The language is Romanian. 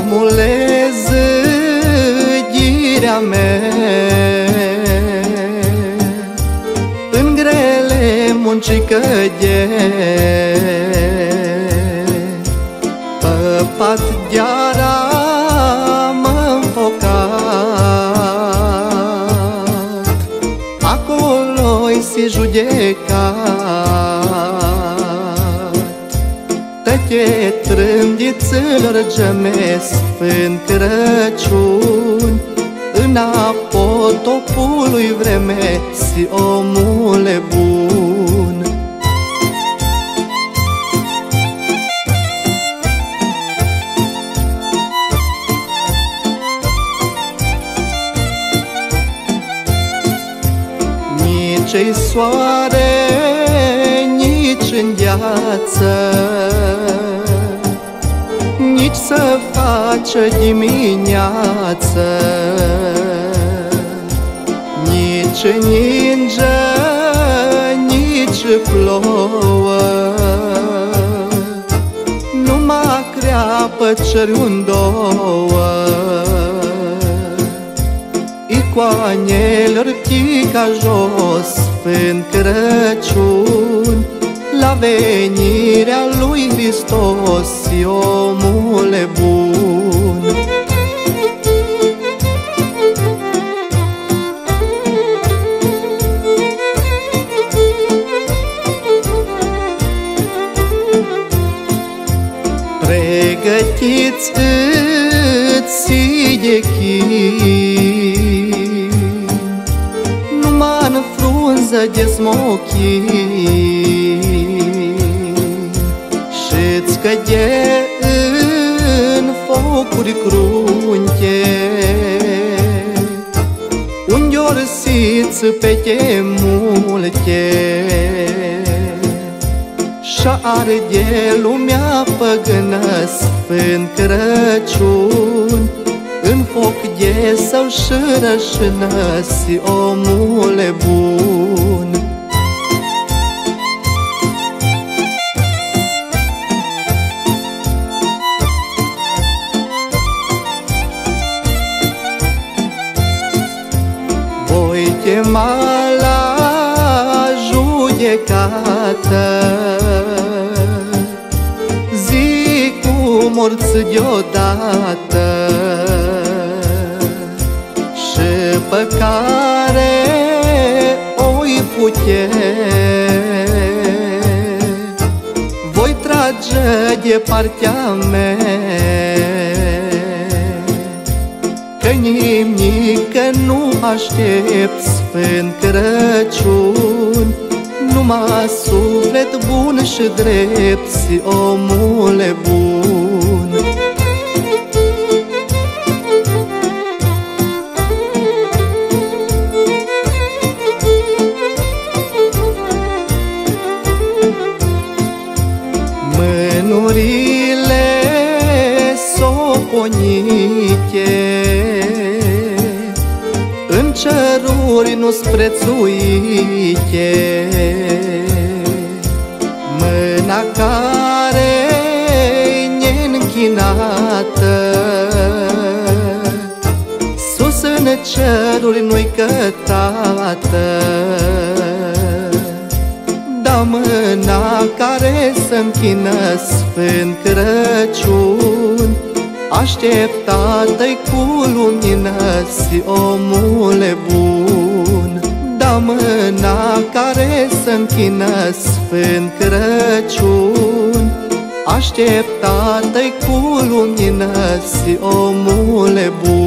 omule, zâghirea mea, în grele muncică pe pat gheara m-am focat, acolo-i si judecat. Tăche trândiților geme Sfânt Crăciun, în apotopului vreme, si omule bun. Nici-i soare, nici în gheață, nici să face dimineață, nici ninge, nici plouă, numai creapă cerul-n două. Icoanelor ptica jos, Sfânt Crăciun, la venirea lui Hristos, omule bun. Pregătiți-ți de chin, numai în frunză de smochin, și-ți căde în focuri crunte, unde orsiți pete multe, și-arde lumea păgână, Sfânt Crăciun, în foc de sau și rășină, si omule bun. Voi chema la judecată, zi cu morți deodată, și pe care o-i putea voi trage de partea mea, că nimică nu aștept, Sfânt Crăciun, numai suflet bun și drept, si omule bun. Mânurile soponite în ceruri nu-s prețuite, mâna care-i neînchinată, sus în ceruri nu-i cătată, da mâna care să-nchină, Sfânt Crăciun, așteptată-i cu lumină, si omule bun. Da mâna care să-nchină, Sfânt Crăciun, așteptată-i cu lumină, si omule bun.